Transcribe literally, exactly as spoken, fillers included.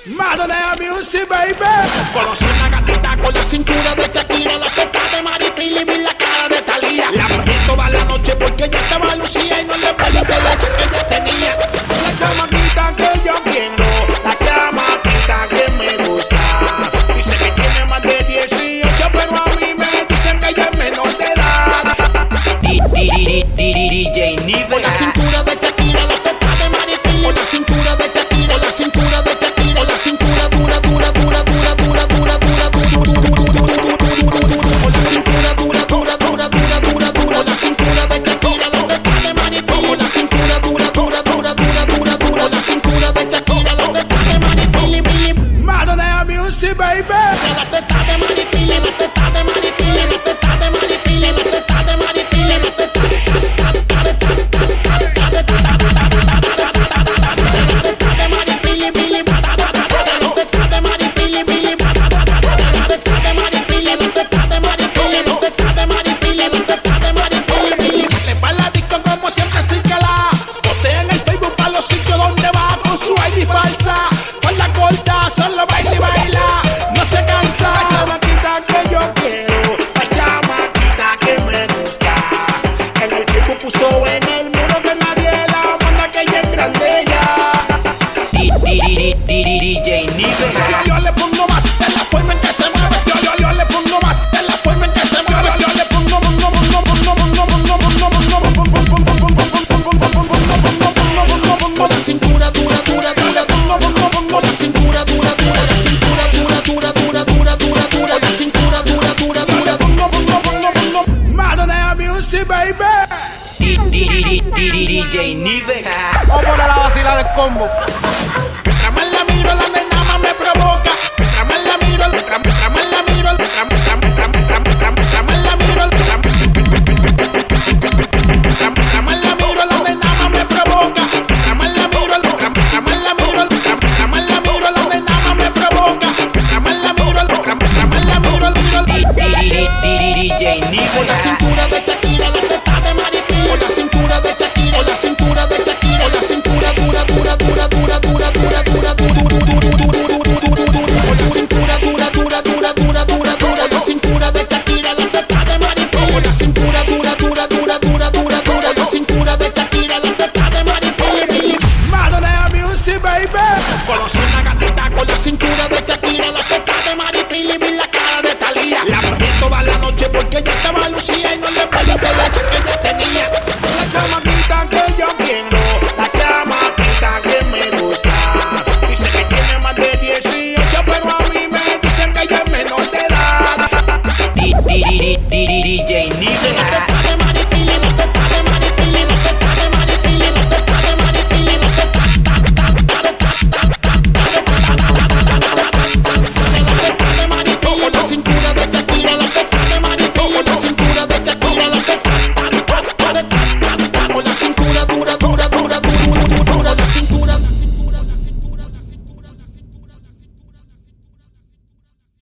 Madonna Music, baby. Conocí una gatita con la cintura de Shakira, la teta de Maripili y la cara de Thalía. La pedí toda la noche porque ella estaba lucía y no le falló el teléfono que ella tenía. La chamaquita que yo quiero, la chamaquita que me gusta. Dice que tiene más de dieciocho, pero a mí me dicen que ella es menor de edad. D J Nive. Con la cintura de Shakira, la teta de Maripili. Con la cintura de Shakira, con la cintura de Shakira. Con la cintura dura, dura, dura, dura, dura, dura, dura, con la cintura dura, dura, dura, dura, dura, dura. La cintura de Shakira, la teta de Maripili. Con la cintura dura, dura, dura, dura, dura, dura. La cintura de Shakira, la teta de Maripili. Madonna Music, baby. La teta de Maripili, la teta de Maripili, la teta de Maripili, la teta de Maripili, la teta de D J Nive. Yo, yo le pongo más de la forma en que se mueve. Yo, yo, yo le pongo más de la forma en que se mueve. Yo le pongo, pongo, pongo, pongo, pongo, pongo, pongo, pongo la cintura dura, dura, dura, pongo, pongo, pongo la cintura dura, dura, la cintura dura, dura, dura, dura, dura, dura, la cintura dura, dura, dura, pongo, pongo, pongo, pongo. Madonna Music, baby. D J Nive. Vamos a poner la vacila del combo. Mientras más la miro, la nena más me provoca. Mientras más la miro, mientras mientras más la miro, mientras mientras mientras mientras mientras mientras más la miro, mientras mientras más la miro, la nena más me provoca. Mientras más la miro, mientras mientras más la miro, mientras mientras más la miro, la nena más me provoca. Mientras más la miro, mientras mientras más la miro, D J Nive. con la cintura de Shakira, la teta de Maripili. Con la cintura de Shakira, con la cintura de Shakira, con la cintura dura, dura, dura, dura, dura, dura, dura, con la cintura dura, dura, dura, dura, dura, dura, la cintura de Shakira, la teta de Maripili. Con la cintura dura, dura, dura, dura, dura, dura, la cintura de Shakira, la teta de Maripili. Madonna Music, baby. Conocí una gatita con la cintura de Shakira, la teta de Maripili y la cara de Thalía. La pedí toda la noche porque ella estaba lucía y no le falló el teléfono que ella tenía. La chamaquita que yo quiero, la chamaquita que me gusta. Dice que tiene más de dieciocho, pero a mí me dicen que ella es menor de edad. D J Nive. La teta de Maripili, la teta de Maripili, la teta de Maripili, la teta de Maripili, la teta de Maripili. Con la cintura de Shakira, la teta de Maripili. Con la cintura de Shakira, la teta con la cintura